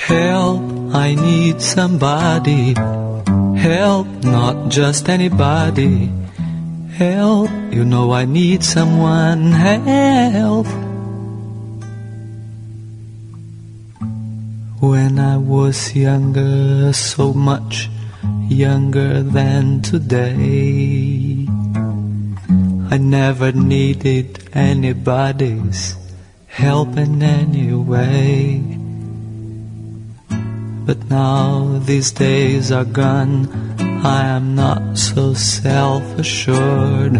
Help, I need somebody. Help, not just anybody. Help, you know I need someone. Help. When I was younger, so much younger than today, I never needed anybody's help in any way. But now these days are gone, I am not so self-assured.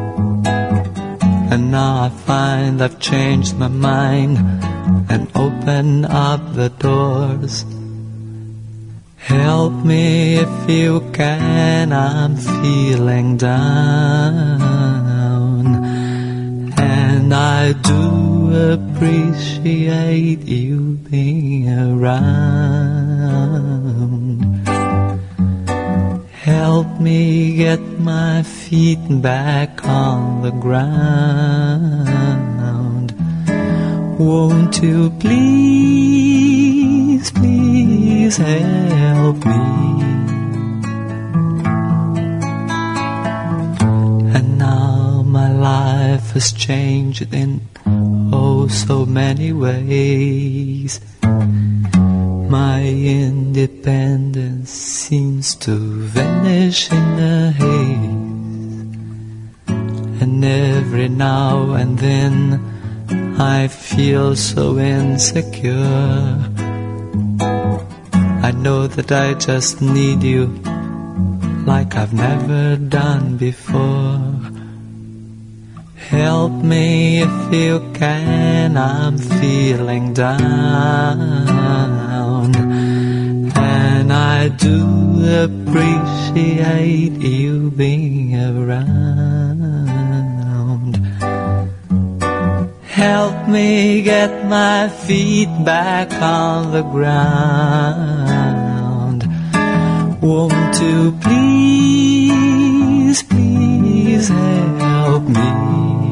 And now I find I've changed my mind and open up the doors. Help me if you can, I'm feeling down. And I do appreciate you being around. Help me get my feet back on the ground. Won't you please, please help me? And now my life has changed in oh so many ways. My independence seems to vanish in a haze. And every now and then I feel so insecure. I know that I just need you like I've never done before. Help me if you can, I'm feeling down. And I do appreciate you being around. Help me get my feet back on the ground. Won't you please, please help me?